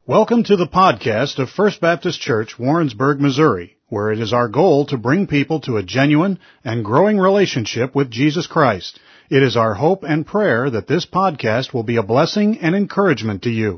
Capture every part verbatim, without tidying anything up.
Welcome to the podcast of First Baptist Church, Warrensburg, Missouri, where it is our goal to bring people to a genuine and growing relationship with Jesus Christ. It is our hope and prayer that this podcast will be a blessing and encouragement to you.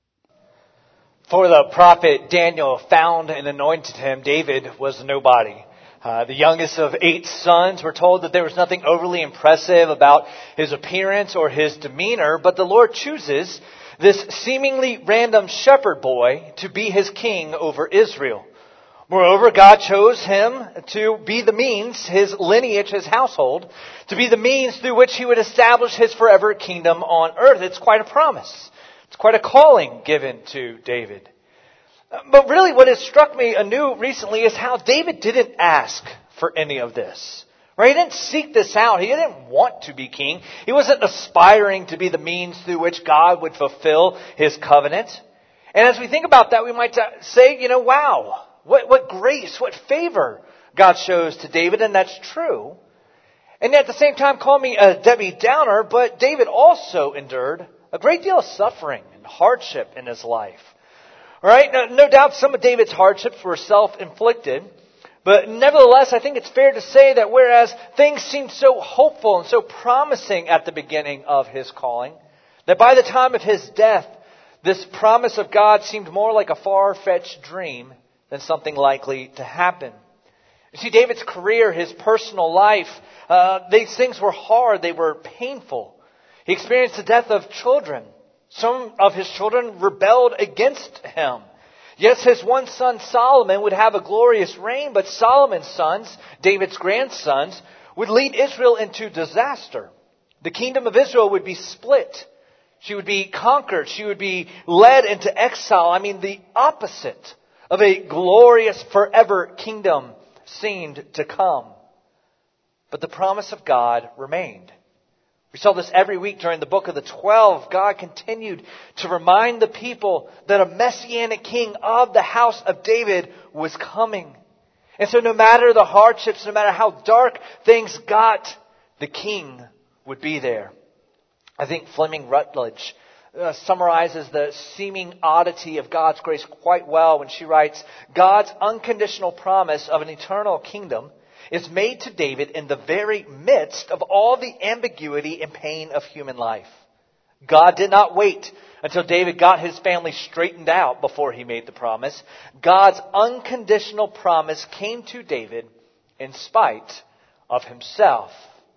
For the prophet Daniel found and anointed him, David was nobody. Uh, the youngest of eight sons. We're told that there was nothing overly impressive about his appearance or his demeanor, but the Lord chooses this seemingly random shepherd boy to be his king over Israel. Moreover, God chose him to be the means, his lineage, his household, to be the means through which he would establish his forever kingdom on earth. It's quite a promise. It's quite a calling given to David. But really what has struck me anew recently is how David didn't ask for any of this. Right? He didn't seek this out. He didn't want to be king. He wasn't aspiring to be the means through which God would fulfill his covenant. And as we think about that, we might say, you know, wow, what, what grace, what favor God shows to David, and that's true. And yet at the same time, call me a Debbie Downer, but David also endured a great deal of suffering and hardship in his life. All right? No, no doubt some of David's hardships were self-inflicted. But nevertheless, I think it's fair to say that whereas things seemed so hopeful and so promising at the beginning of his calling, that by the time of his death, this promise of God seemed more like a far-fetched dream than something likely to happen. You see, David's career, his personal life, uh, these things were hard. They were painful. He experienced the death of children. Some of his children rebelled against him. Yes, his one son Solomon would have a glorious reign, but Solomon's sons, David's grandsons, would lead Israel into disaster. The kingdom of Israel would be split. She would be conquered. She would be led into exile. I mean, the opposite of a glorious forever kingdom seemed to come. But the promise of God remained. We saw this every week during the book of the twelve. God continued to remind the people that a messianic king of the house of David was coming. And so no matter the hardships, no matter how dark things got, the king would be there. I think Fleming Rutledge uh, summarizes the seeming oddity of God's grace quite well when she writes, God's unconditional promise of an eternal kingdom is made to David in the very midst of all the ambiguity and pain of human life. God did not wait until David got his family straightened out before he made the promise. God's unconditional promise came to David in spite of himself.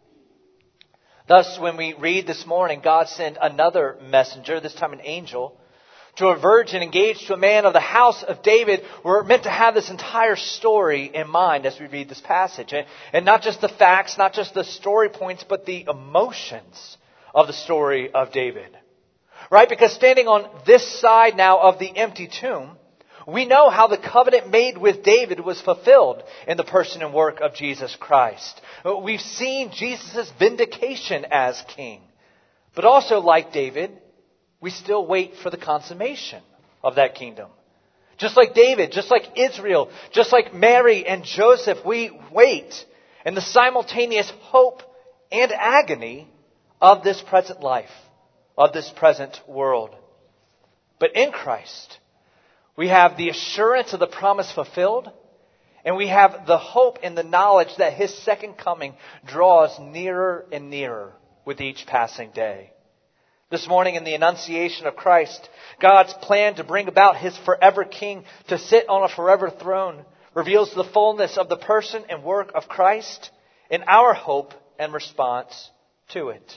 Thus, when we read this morning, God sent another messenger, this time an angel, to a virgin engaged to a man of the house of David. We're meant to have this entire story in mind as we read this passage. And not just the facts, not just the story points, but the emotions of the story of David. Right? Because standing on this side now of the empty tomb, we know how the covenant made with David was fulfilled in the person and work of Jesus Christ. We've seen Jesus' vindication as king. But also, like David, we still wait for the consummation of that kingdom. Just like David, just like Israel, just like Mary and Joseph, we wait in the simultaneous hope and agony of this present life, of this present world. But in Christ, we have the assurance of the promise fulfilled, and we have the hope and the knowledge that His second coming draws nearer and nearer with each passing day. This morning in the Annunciation of Christ, God's plan to bring about His forever King to sit on a forever throne reveals the fullness of the person and work of Christ in our hope and response to it.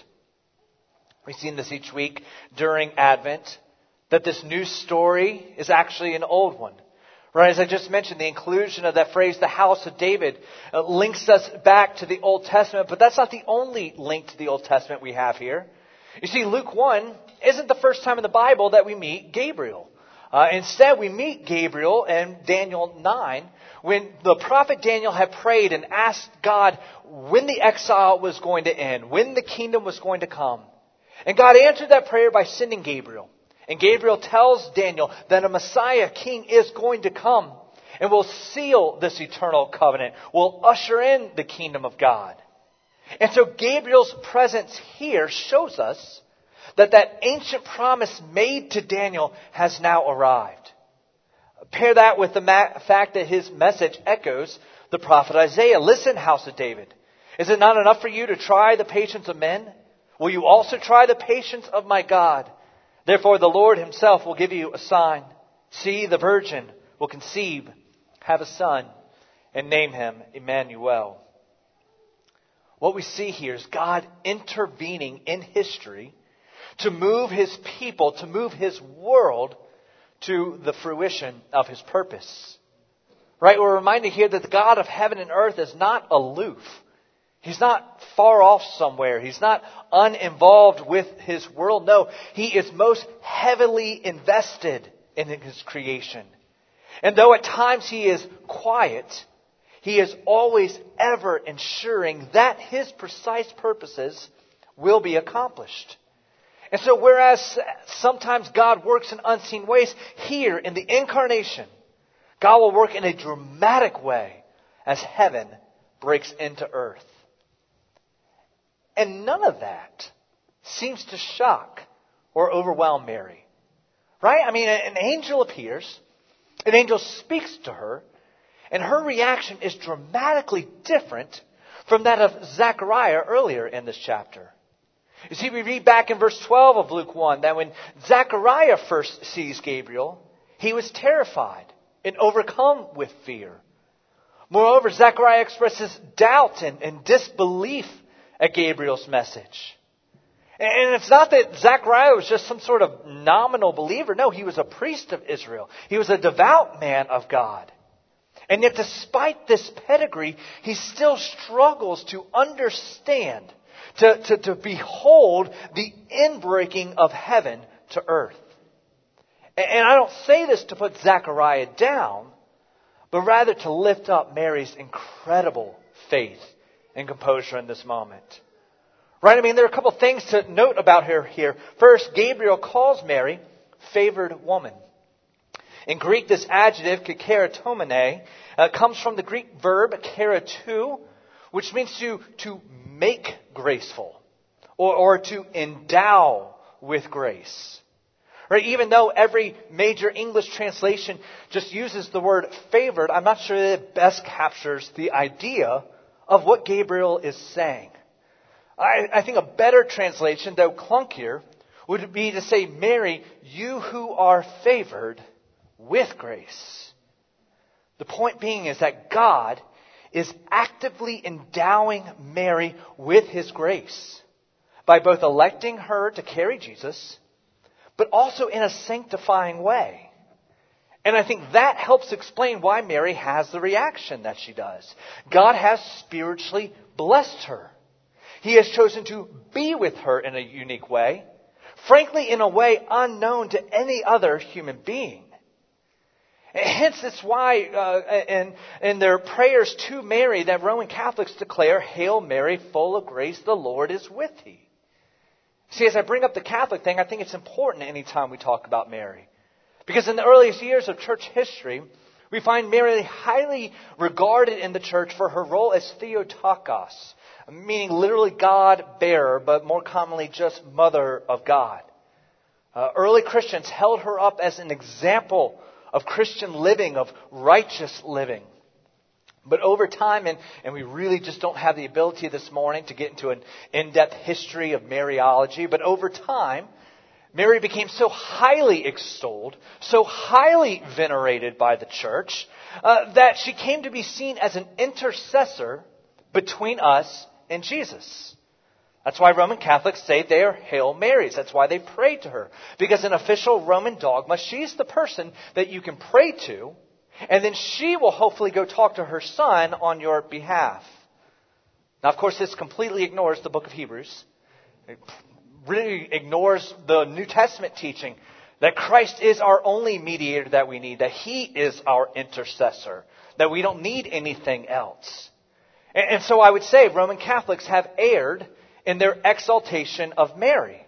We've seen this each week during Advent, that this new story is actually an old one. Right, as I just mentioned, the inclusion of that phrase, the house of David, uh, links us back to the Old Testament, but that's not the only link to the Old Testament we have here. You see, Luke one isn't the first time in the Bible that we meet Gabriel. Uh, instead, we meet Gabriel in Daniel nine when the prophet Daniel had prayed and asked God when the exile was going to end, when the kingdom was going to come. And God answered that prayer by sending Gabriel. And Gabriel tells Daniel that a Messiah king is going to come and will seal this eternal covenant, will usher in the kingdom of God. And so Gabriel's presence here shows us that that ancient promise made to Daniel has now arrived. Pair that with the ma- fact that his message echoes the prophet Isaiah. Listen, house of David, is it not enough for you to try the patience of men? Will you also try the patience of my God? Therefore the Lord himself will give you a sign. See, the virgin will conceive, have a son, and name him Emmanuel. What we see here is God intervening in history to move his people, to move his world to the fruition of his purpose. Right? We're reminded here that the God of heaven and earth is not aloof. He's not far off somewhere. He's not uninvolved with his world. No, he is most heavily invested in his creation. And though at times he is quiet, he is always ever ensuring that his precise purposes will be accomplished. And so whereas sometimes God works in unseen ways, here in the incarnation, God will work in a dramatic way as heaven breaks into earth. And none of that seems to shock or overwhelm Mary. Right? I mean, an angel appears, an angel speaks to her, and her reaction is dramatically different from that of Zechariah earlier in this chapter. You see, we read back in verse twelve of Luke one that when Zechariah first sees Gabriel, he was terrified and overcome with fear. Moreover, Zechariah expresses doubt and, and disbelief at Gabriel's message. And it's not that Zechariah was just some sort of nominal believer. No, he was a priest of Israel. He was a devout man of God. And yet despite this pedigree, he still struggles to understand, to, to, to behold the inbreaking of heaven to earth. And I don't say this to put Zechariah down, but rather to lift up Mary's incredible faith and composure in this moment. Right? I mean, there are a couple things to note about her here. First, Gabriel calls Mary favored woman. In Greek, this adjective, keratomene, uh, comes from the Greek verb keretu, which means to, to make graceful or, or to endow with grace. Right? Even though every major English translation just uses the word favored, I'm not sure that it best captures the idea of what Gabriel is saying. I, I think a better translation, though clunkier, would be to say, Mary, you who are favored with grace. The point being is that God is actively endowing Mary with his grace by both electing her to carry Jesus, but also in a sanctifying way. And I think that helps explain why Mary has the reaction that she does. God has spiritually blessed her. He has chosen to be with her in a unique way, frankly, in a way unknown to any other human being. Hence, it's why uh, in, in their prayers to Mary that Roman Catholics declare, Hail Mary, full of grace, the Lord is with thee. See, as I bring up the Catholic thing, I think it's important anytime we talk about Mary. Because in the earliest years of church history, we find Mary highly regarded in the church for her role as Theotokos, meaning literally God-bearer, but more commonly just Mother of God. Uh, early Christians held her up as an example of Christian living, of righteous living. But over time, and, and we really just don't have the ability this morning to get into an in-depth history of Mariology, but over time, Mary became so highly extolled, so highly venerated by the church, uh, that she came to be seen as an intercessor between us and Jesus. That's why Roman Catholics say they are Hail Marys. That's why they pray to her. Because in official Roman dogma, she's the person that you can pray to, and then she will hopefully go talk to her son on your behalf. Now, of course, this completely ignores the book of Hebrews. It really ignores the New Testament teaching that Christ is our only mediator that we need, that he is our intercessor, that we don't need anything else. And, and so I would say Roman Catholics have erred in their exaltation of Mary.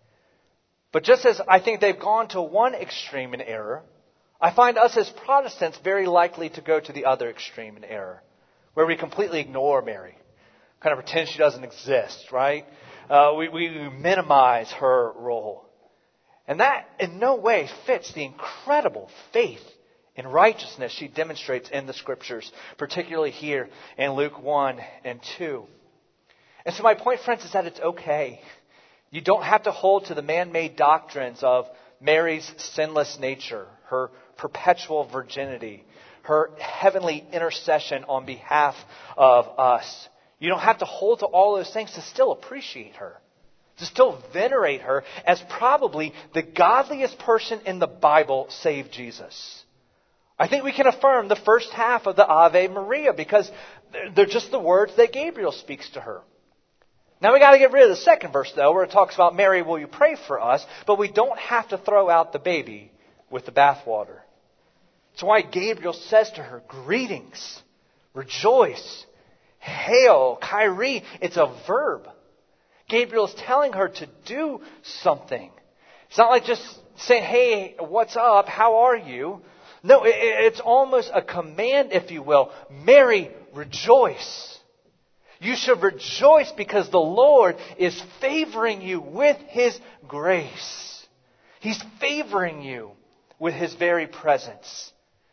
But just as I think they've gone to one extreme in error, I find us as Protestants very likely to go to the other extreme in error, where we completely ignore Mary, kind of pretend she doesn't exist, right? Uh, we, we minimize her role. And that in no way fits the incredible faith and righteousness she demonstrates in the Scriptures, particularly here in Luke one and two. And so my point, friends, is that it's okay. You don't have to hold to the man-made doctrines of Mary's sinless nature, her perpetual virginity, her heavenly intercession on behalf of us. You don't have to hold to all those things to still appreciate her, to still venerate her as probably the godliest person in the Bible save Jesus. I think we can affirm the first half of the Ave Maria because they're just the words that Gabriel speaks to her. Now we got to get rid of the second verse, though, where it talks about, Mary, will you pray for us? But we don't have to throw out the baby with the bathwater. That's why Gabriel says to her, greetings, rejoice, hail, Kyrie. It's a verb. Gabriel is telling her to do something. It's not like just saying, hey, what's up? How are you? No, it's almost a command, if you will. Mary, rejoice. You should rejoice because the Lord is favoring you with His grace. He's favoring you with His very presence.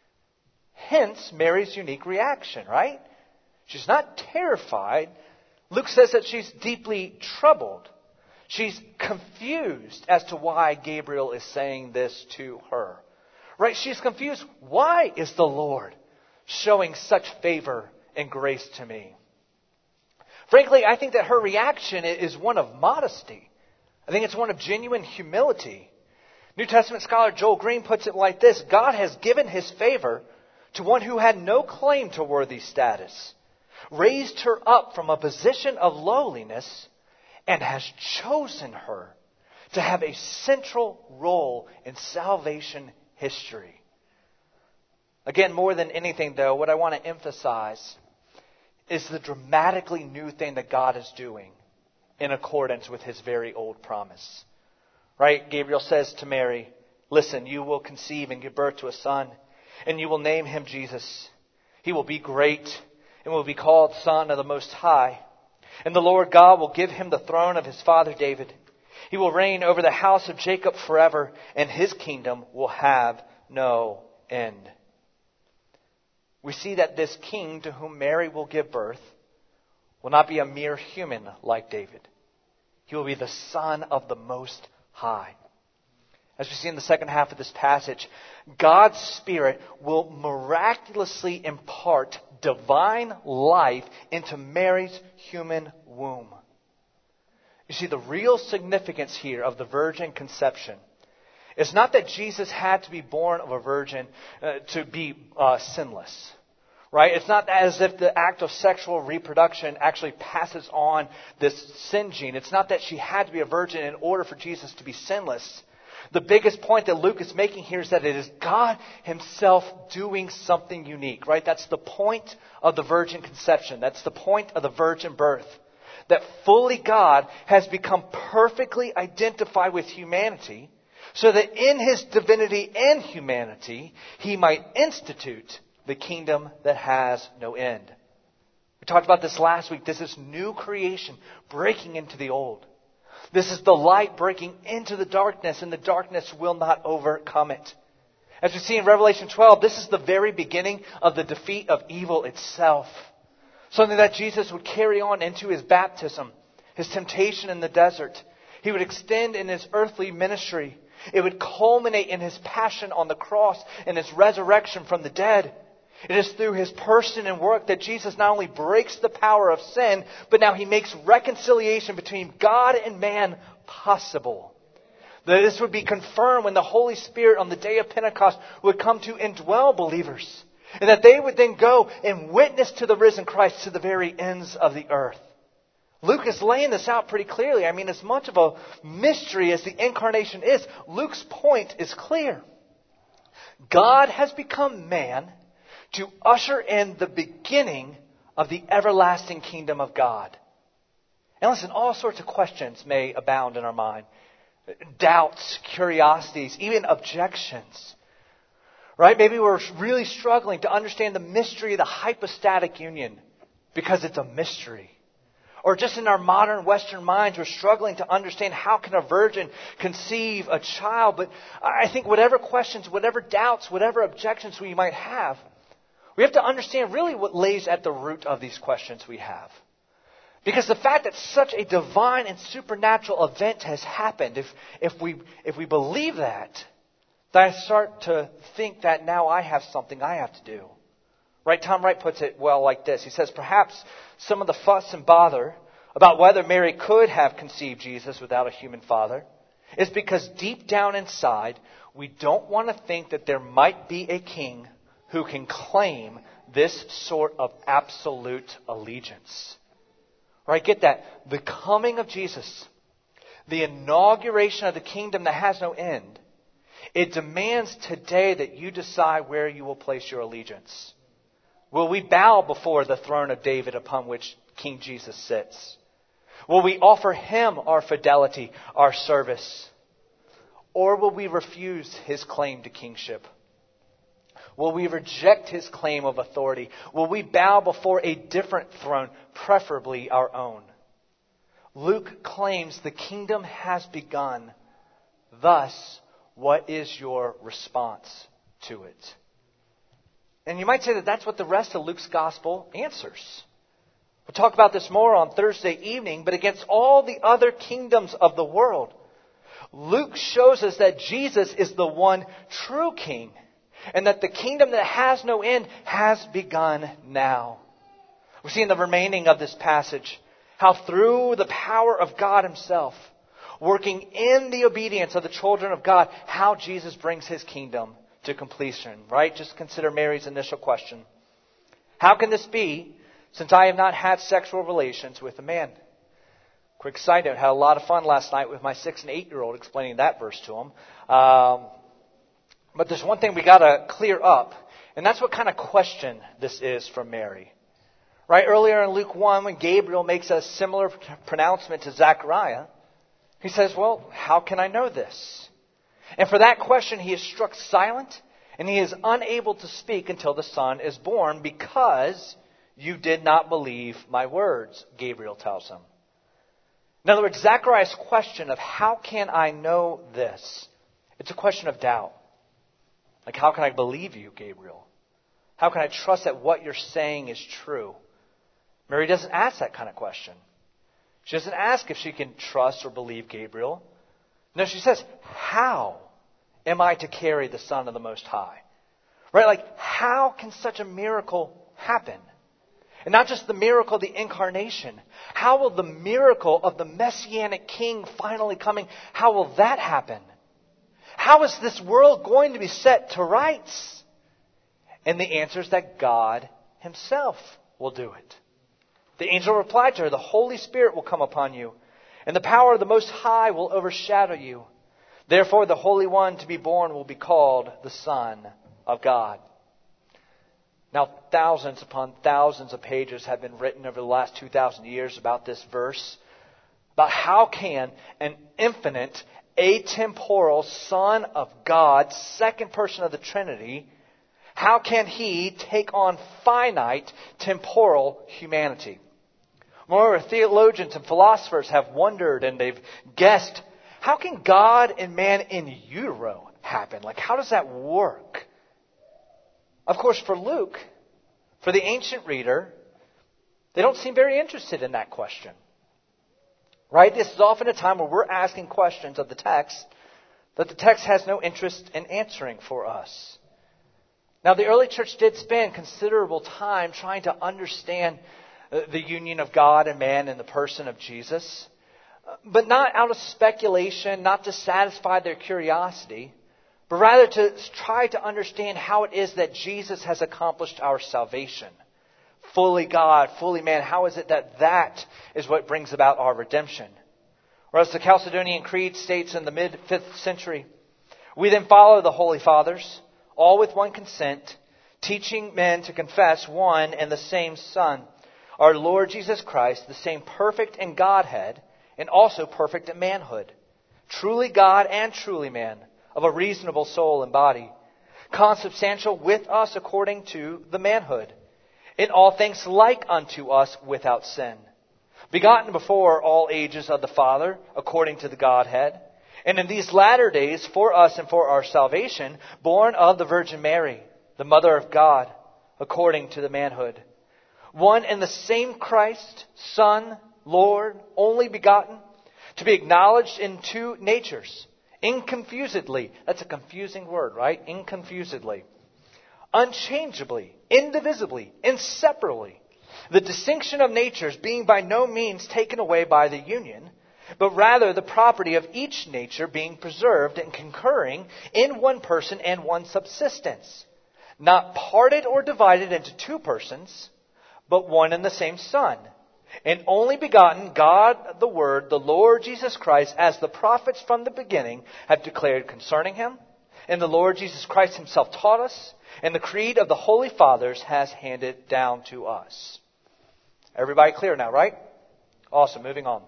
Hence, Mary's unique reaction, right? She's not terrified. Luke says that she's deeply troubled. She's confused as to why Gabriel is saying this to her. Right? She's confused. Why is the Lord showing such favor and grace to me? Frankly, I think that her reaction is one of modesty. I think it's one of genuine humility. New Testament scholar Joel Green puts it like this: God has given His favor to one who had no claim to worthy status, raised her up from a position of lowliness, and has chosen her to have a central role in salvation history. Again, more than anything, though, what I want to emphasize is the dramatically new thing that God is doing in accordance with His very old promise. Right? Gabriel says to Mary, listen, you will conceive and give birth to a son, and you will name him Jesus. He will be great and will be called Son of the Most High. And the Lord God will give him the throne of his father David. He will reign over the house of Jacob forever, and his kingdom will have no end. We see that this king to whom Mary will give birth will not be a mere human like David. He will be the Son of the Most High. As we see in the second half of this passage, God's Spirit will miraculously impart divine life into Mary's human womb. You see, the real significance here of the virgin conception is not that Jesus had to be born of a virgin uh, to be uh, sinless. Right? It's not as if the act of sexual reproduction actually passes on this sin gene. It's not that she had to be a virgin in order for Jesus to be sinless. The biggest point that Luke is making here is that it is God Himself doing something unique. Right? That's the point of the virgin conception. That's the point of the virgin birth. That fully God has become perfectly identified with humanity, so that in His divinity and humanity, He might institute the kingdom that has no end. We talked about this last week. This is new creation breaking into the old. This is the light breaking into the darkness, and the darkness will not overcome it. As we see in Revelation twelve, this is the very beginning of the defeat of evil itself. Something that Jesus would carry on into His baptism, His temptation in the desert. He would extend in His earthly ministry. It would culminate in His passion on the cross and His resurrection from the dead. It is through His person and work that Jesus not only breaks the power of sin, but now He makes reconciliation between God and man possible. That this would be confirmed when the Holy Spirit on the day of Pentecost would come to indwell believers. And that they would then go and witness to the risen Christ to the very ends of the earth. Luke is laying this out pretty clearly. I mean, as much of a mystery as the incarnation is, Luke's point is clear. God has become man to usher in the beginning of the everlasting kingdom of God. And listen, all sorts of questions may abound in our mind. Doubts, curiosities, even objections. Right? Maybe we're really struggling to understand the mystery of the hypostatic union because it's a mystery. Or just in our modern Western minds, we're struggling to understand how can a virgin conceive a child. But I think whatever questions, whatever doubts, whatever objections we might have, we have to understand really what lays at the root of these questions we have. Because the fact that such a divine and supernatural event has happened, if, if we, if we believe that, then I start to think that now I have something I have to do. Right? Tom Wright puts it well like this. He says, perhaps some of the fuss and bother about whether Mary could have conceived Jesus without a human father is because deep down inside, we don't want to think that there might be a king who can claim this sort of absolute allegiance. Right? Get that. The coming of Jesus, the inauguration of the kingdom that has no end, it demands today that you decide where you will place your allegiance. Will we bow before the throne of David upon which King Jesus sits? Will we offer him our fidelity, our service? Or will we refuse his claim to kingship? Will we reject his claim of authority? Will we bow before a different throne, preferably our own? Luke claims the kingdom has begun. Thus, what is your response to it? And you might say that that's what the rest of Luke's gospel answers. We'll talk about this more on Thursday evening, but against all the other kingdoms of the world, Luke shows us that Jesus is the one true king, and that the kingdom that has no end has begun now. We see in the remaining of this passage how through the power of God himself, working in the obedience of the children of God, how Jesus brings his kingdom to completion, right? Just consider Mary's initial question. How can this be, since I have not had sexual relations with a man? Quick side note, had a lot of fun last night with my six and eight-year-old explaining that verse to him. Um, but there's one thing we got to clear up, and that's what kind of question this is from Mary. Right? Earlier in Luke one, when Gabriel makes a similar pronouncement to Zechariah, he says, well, how can I know this? And for that question, he is struck silent, and he is unable to speak until the son is born, because you did not believe my words, Gabriel tells him. In other words, Zechariah's question of how can I know this? It's a question of doubt. Like, how can I believe you, Gabriel? How can I trust that what you're saying is true? Mary doesn't ask that kind of question. She doesn't ask if she can trust or believe Gabriel. No, she says, how am I to carry the Son of the Most High? Right? Like, how can such a miracle happen? And not just the miracle of the incarnation. How will the miracle of the Messianic King finally coming, how will that happen? How is this world going to be set to rights? And the answer is that God himself will do it. The angel replied to her, the Holy Spirit will come upon you, and the power of the Most High will overshadow you. Therefore, the Holy One to be born will be called the Son of God. Now, thousands upon thousands of pages have been written over the last two thousand years about this verse, about how can an infinite, atemporal Son of God, second person of the Trinity, how can he take on finite, temporal humanity? Moreover, theologians and philosophers have wondered and they've guessed, how can God and man in utero happen? Like, how does that work? Of course, for Luke, for the ancient reader, they don't seem very interested in that question. Right? This is often a time where we're asking questions of the text that the text has no interest in answering for us. Now, the early church did spend considerable time trying to understand the union of God and man in the person of Jesus, but not out of speculation, not to satisfy their curiosity, but rather to try to understand how it is that Jesus has accomplished our salvation. Fully God, fully man. How is it that that is what brings about our redemption? Or as the Chalcedonian Creed states in the mid-fifth century, we then follow the Holy Fathers, all with one consent, teaching men to confess one and the same Son, our Lord Jesus Christ, the same perfect in Godhead and also perfect in manhood, truly God and truly man, of a reasonable soul and body, consubstantial with us according to the manhood, in all things like unto us without sin, begotten before all ages of the Father, according to the Godhead, and in these latter days for us and for our salvation, born of the Virgin Mary, the Mother of God, according to the manhood. One and the same Christ, Son, Lord, only begotten, to be acknowledged in two natures, inconfusedly. That's a confusing word, right? Inconfusedly. Unchangeably, indivisibly, inseparably. The distinction of natures being by no means taken away by the union, but rather the property of each nature being preserved and concurring in one person and one subsistence, not parted or divided into two persons, but one and the same Son, and only begotten, God the Word, the Lord Jesus Christ, as the prophets from the beginning have declared concerning him, and the Lord Jesus Christ himself taught us, and the creed of the Holy Fathers has handed down to us. Everybody clear now, right? Awesome, moving on.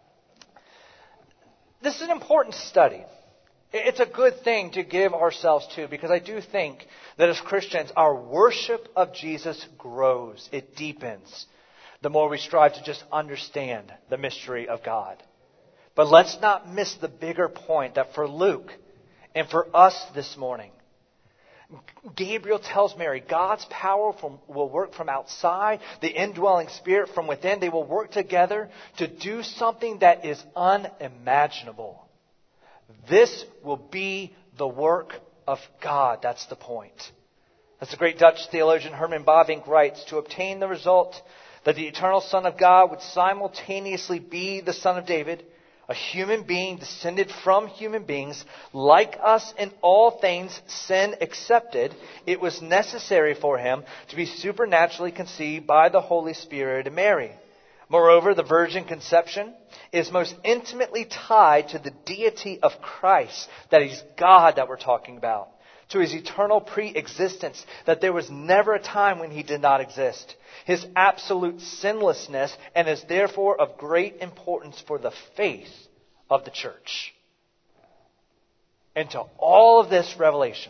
This is an important study. It's a good thing to give ourselves to, because I do think that as Christians, our worship of Jesus grows. It deepens the more we strive to just understand the mystery of God. But let's not miss the bigger point that for Luke and for us this morning, Gabriel tells Mary, God's power from, will work from outside, the indwelling Spirit from within. They will work together to do something that is unimaginable. This will be the work of God. That's the point. As the great Dutch theologian Herman Bavinck writes, to obtain the result that the eternal Son of God would simultaneously be the Son of David, a human being descended from human beings, like us in all things, sin excepted, it was necessary for him to be supernaturally conceived by the Holy Spirit and Mary. Moreover, the virgin conception is most intimately tied to the deity of Christ, that he's God that we're talking about, to his eternal pre-existence, that there was never a time when he did not exist, his absolute sinlessness, and is therefore of great importance for the faith of the church. And to all of this revelation,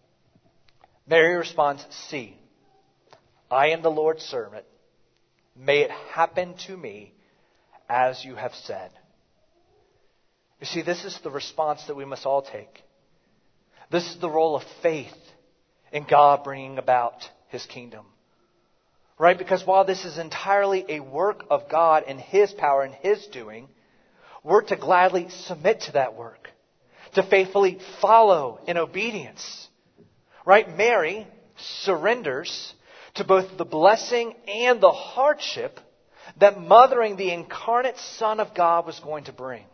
Mary responds, see, I am the Lord's servant. May it happen to me as you have said. You see, this is the response that we must all take. This is the role of faith in God bringing about his kingdom. Right? Because while this is entirely a work of God and his power and his doing, we're to gladly submit to that work, to faithfully follow in obedience. Right? Mary surrenders to both the blessing and the hardship that mothering the incarnate Son of God was going to bring.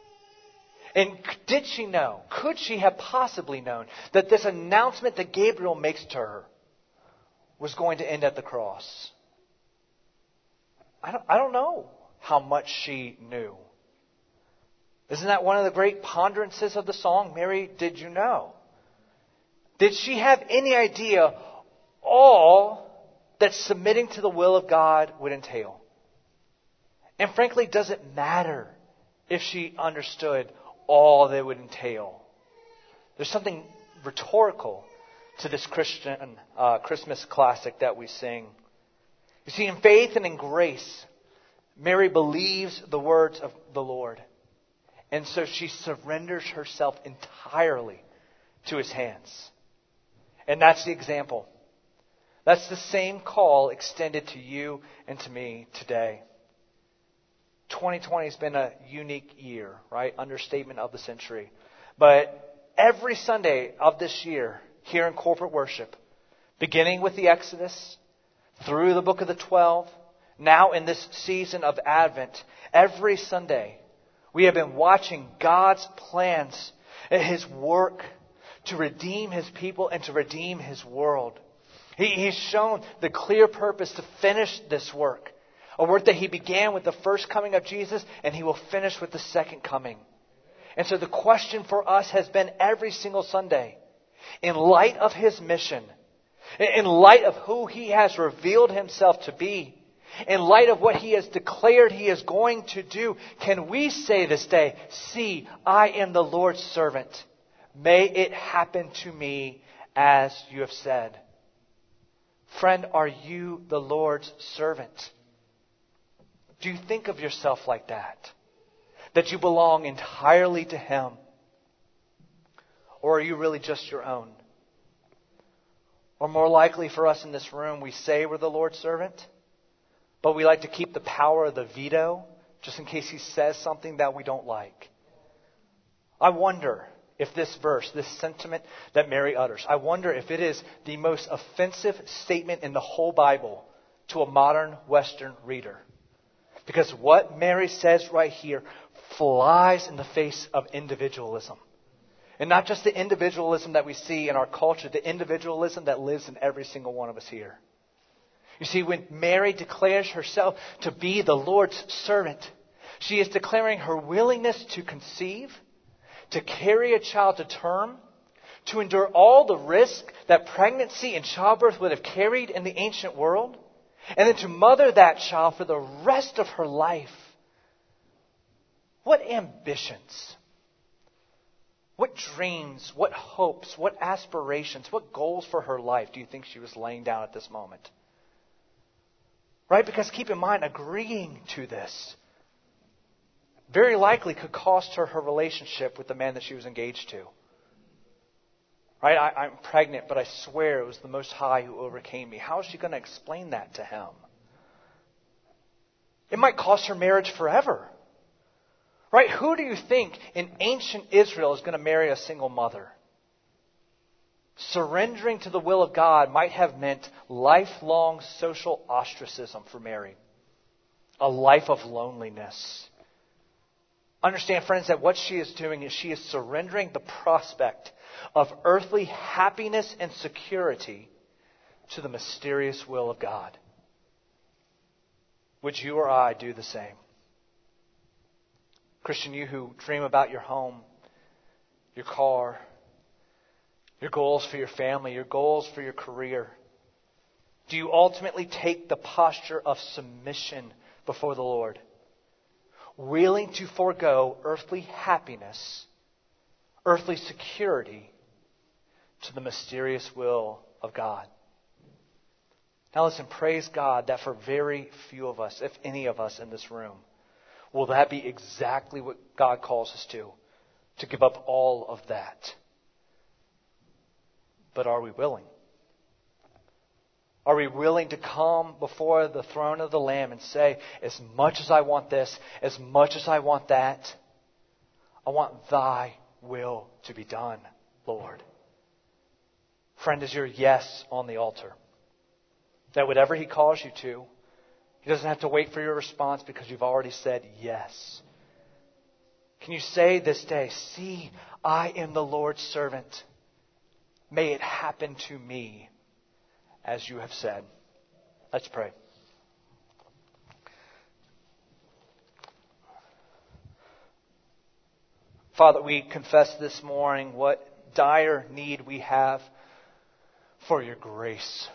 And did she know, could she have possibly known that this announcement that Gabriel makes to her was going to end at the cross? I don't, I don't know how much she knew. Isn't that one of the great ponderances of the song, Mary, Did You Know? Did she have any idea all that submitting to the will of God would entail? And frankly, does it matter if she understood all that it would entail? There's something rhetorical to this Christian uh, Christmas classic that we sing. You see, in faith and in grace, Mary believes the words of the Lord. And so she surrenders herself entirely to his hands. And that's the example. That's the same call extended to you and to me today. twenty twenty has been a unique year, right? Understatement of the century. But every Sunday of this year, here in corporate worship, beginning with the Exodus, through the book of the twelve, now in this season of Advent, every Sunday, we have been watching God's plans, his work to redeem his people and to redeem his world. He, he's shown the clear purpose to finish this work. A work that he began with the first coming of Jesus, and he will finish with the second coming. And so the question for us has been every single Sunday, in light of his mission, in light of who he has revealed himself to be, in light of what he has declared he is going to do, can we say this day, see, I am the Lord's servant. May it happen to me as you have said. Friend, are you the Lord's servant? Do you think of yourself like that? That you belong entirely to Him? Or are you really just your own? Or more likely for us in this room, we say we're the Lord's servant, but we like to keep the power of the veto just in case He says something that we don't like. I wonder if this verse, this sentiment that Mary utters, I wonder if it is the most offensive statement in the whole Bible to a modern Western reader. Because what Mary says right here flies in the face of individualism. And not just the individualism that we see in our culture, the individualism that lives in every single one of us here. You see, when Mary declares herself to be the Lord's servant, she is declaring her willingness to conceive, to carry a child to term, to endure all the risk that pregnancy and childbirth would have carried in the ancient world, and then to mother that child for the rest of her life. What ambitions, what dreams, what hopes, what aspirations, what goals for her life do you think she was laying down at this moment? Right? Because keep in mind, agreeing to this very likely could cost her her relationship with the man that she was engaged to. Right? I, I'm pregnant, but I swear it was the Most High who overcame me. How is she going to explain that to him? It might cost her marriage forever. Right? Who do you think in ancient Israel is going to marry a single mother? Surrendering to the will of God might have meant lifelong social ostracism for Mary. A life of loneliness. Understand, friends, that what she is doing is she is surrendering the prospect of earthly happiness and security to the mysterious will of God. Would you or I do the same? Christian, you who dream about your home, your car, your goals for your family, your goals for your career, do you ultimately take the posture of submission before the Lord, willing to forego earthly happiness, earthly security, to the mysterious will of God? Now listen, praise God that for very few of us, if any of us in this room, will that be exactly what God calls us to? To give up all of that. But are we willing? Are we willing to come before the throne of the Lamb and say, as much as I want this, as much as I want that, I want Thy will to be done, Lord? Friend, is your yes on the altar? That whatever He calls you to, He doesn't have to wait for your response because you've already said yes. Can you say this day, see, I am the Lord's servant. May it happen to me as you have said. Let's pray. Father, we confess this morning what dire need we have for your grace.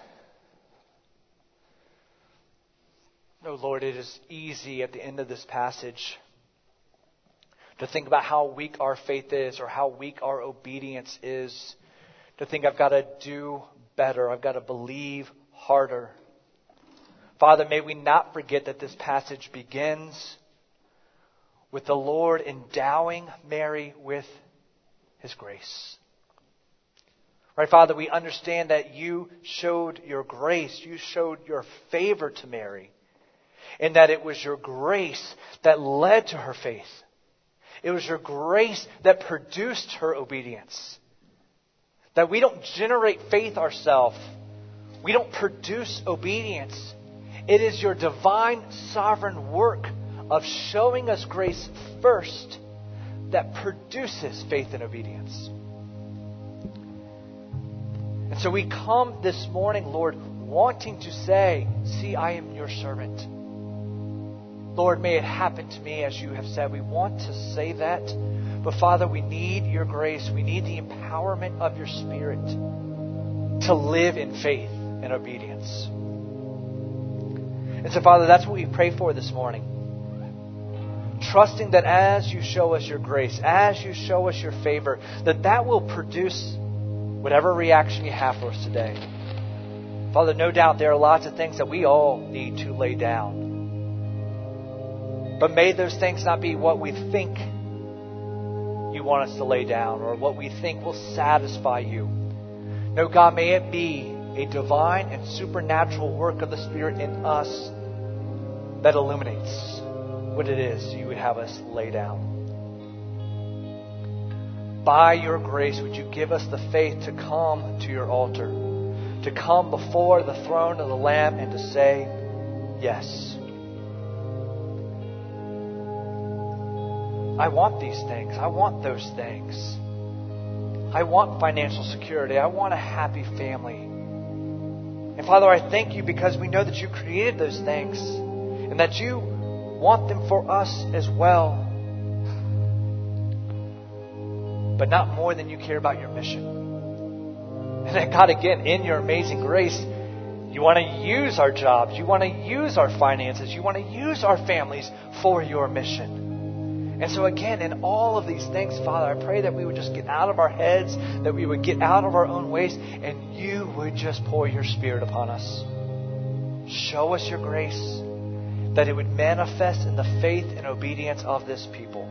Oh Lord, it is easy at the end of this passage to think about how weak our faith is or how weak our obedience is. To think I've got to do better. I've got to believe harder. Father, may we not forget that this passage begins with the Lord endowing Mary with His grace. Right, Father, we understand that you showed your grace. You showed your favor to Mary. And that it was your grace that led to her faith. It was your grace that produced her obedience. That we don't generate faith ourselves. We don't produce obedience. It is your divine sovereign work of showing us grace first that produces faith and obedience. And so we come this morning, Lord, wanting to say, see, I am your servant. Lord, may it happen to me as you have said. We want to say that. But Father, we need your grace. We need the empowerment of your Spirit to live in faith and obedience. And so, Father, that's what we pray for this morning. Trusting that as you show us your grace, as you show us your favor, that that will produce whatever reaction you have for us today. Father, no doubt there are lots of things that we all need to lay down. But may those things not be what we think you want us to lay down or what we think will satisfy you. No, God, may it be a divine and supernatural work of the Spirit in us that illuminates what it is you would have us lay down. By your grace, would you give us the faith to come to your altar, to come before the throne of the Lamb and to say, yes. I want these things. I want those things. I want financial security. I want a happy family. And Father, I thank you because we know that you created those things and that you want them for us as well. But not more than you care about your mission. And that, God, again, in your amazing grace, you want to use our jobs. You want to use our finances. You want to use our families for your mission. And so again, in all of these things, Father, I pray that we would just get out of our heads, that we would get out of our own ways, and you would just pour your Spirit upon us. Show us your grace, that it would manifest in the faith and obedience of this people.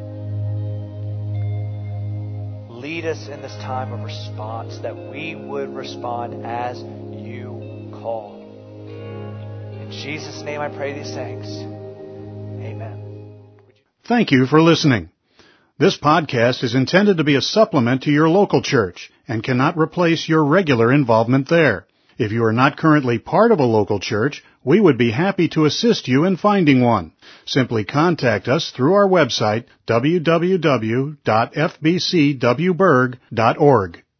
Lead us in this time of response, that we would respond as you call. In Jesus' name I pray these things. Amen. Thank you for listening. This podcast is intended to be a supplement to your local church and cannot replace your regular involvement there. If you are not currently part of a local church, we would be happy to assist you in finding one. Simply contact us through our website, w w w dot f b c w burg dot org.